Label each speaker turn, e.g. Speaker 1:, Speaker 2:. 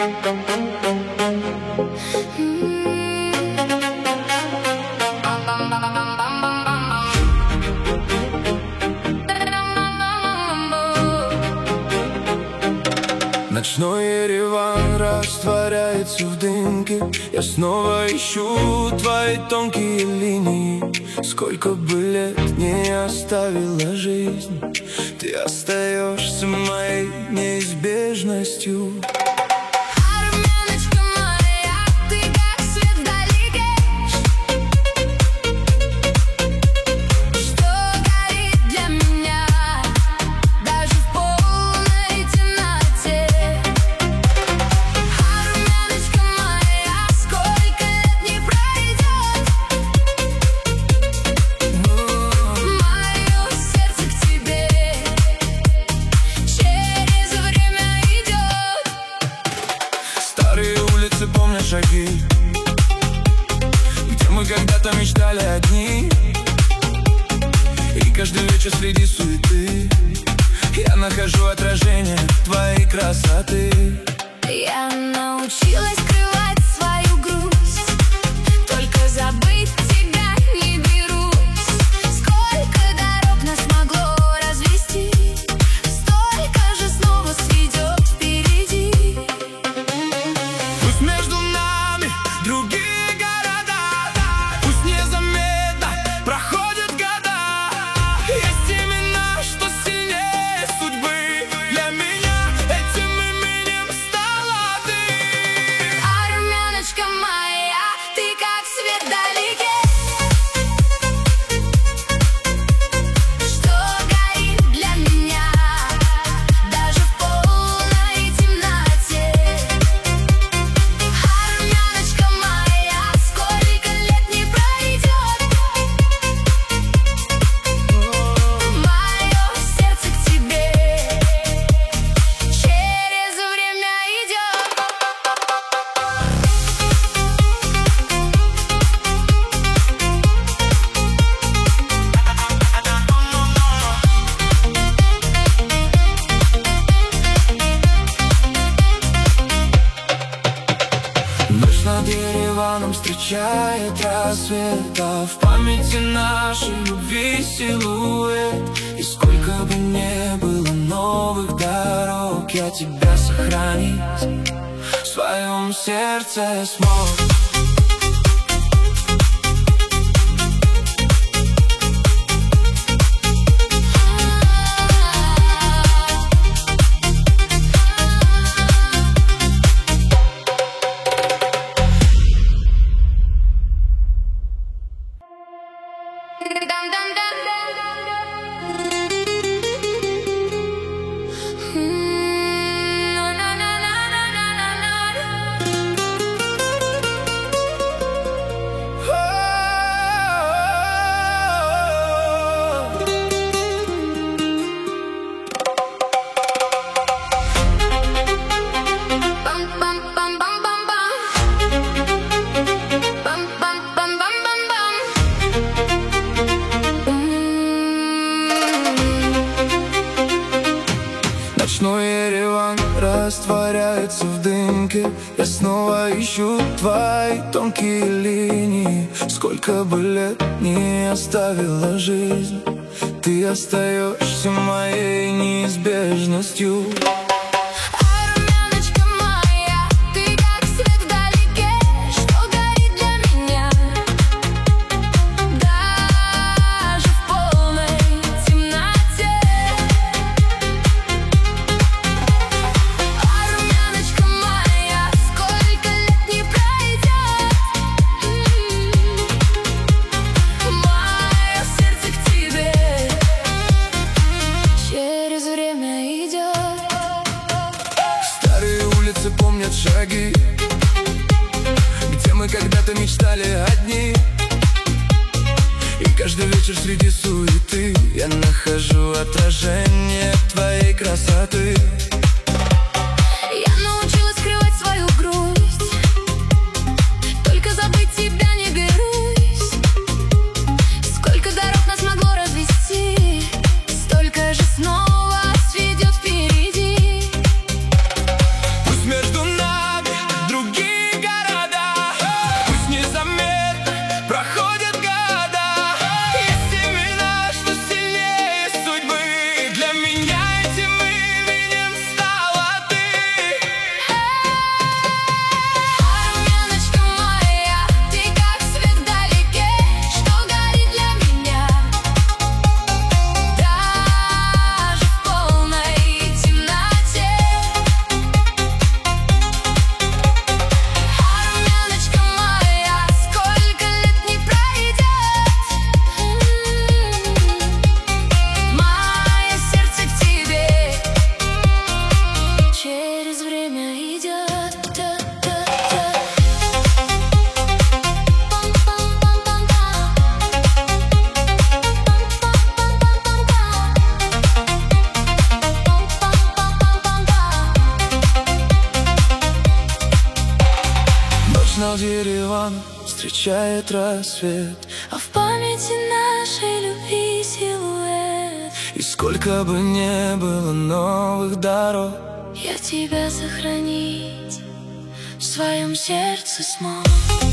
Speaker 1: Ночной Ереван растворяется в дымке. Я снова ищу твои тонкие линии. Сколько бы лет не оставила жизнь, ты остаешься моей неизбежностью. Помнят шаги, где мы когда-то мечтали одни. И каждый вечер среди суеты я нахожу отражение твоей красоты.
Speaker 2: Я научилась скрывать свою грусть, только забыть тебя не берусь. Сколько дорог нас могло развести, столько же снова сведет впереди.
Speaker 1: Пусть между нами другие города, пусть незаметно проходят года. Есть имена, что сильнее судьбы. Для меня этим именем стала ты.
Speaker 2: Армяночка моя, ты как свет вдалеке, что горит для меня даже в полной темноте. Армяночка моя, сколько лет не пройдет, мое сердце к тебе через время идет.
Speaker 1: Ночь над Ереваном встречает рассвет, а в памяти нашей любви силуэт. И сколько бы ни было новых дорог, я тебя сохранить в своем сердце смог. Ночной Ереван растворяется в дымке. Я снова ищу твои тонкие линии. Сколько бы лет не оставила жизнь, ты остаешься моей неизбежностью.
Speaker 2: Армяночка моя, ты как свет вдалеке, что горит для меня даже в полной темноте. Армяночка моя, сколько лет не пройдет, мое сердце к тебе через время идет.
Speaker 1: Старые улицы помнят шаги, где мы когда-то мечтали одни. И каждый вечер среди суеты я нахожу отражение твоей красоты.
Speaker 2: Я научилась скрывать свою грусть, только забыть тебя не берусь. Сколько дорог нас могло развести, столько же снова сведет впереди.
Speaker 1: Пусть между нами встречает рассвет,
Speaker 2: а в памяти нашей любви силуэт.
Speaker 1: и сколько бы ни было новых дорог,
Speaker 2: я тебя сохранить в своем сердце смог.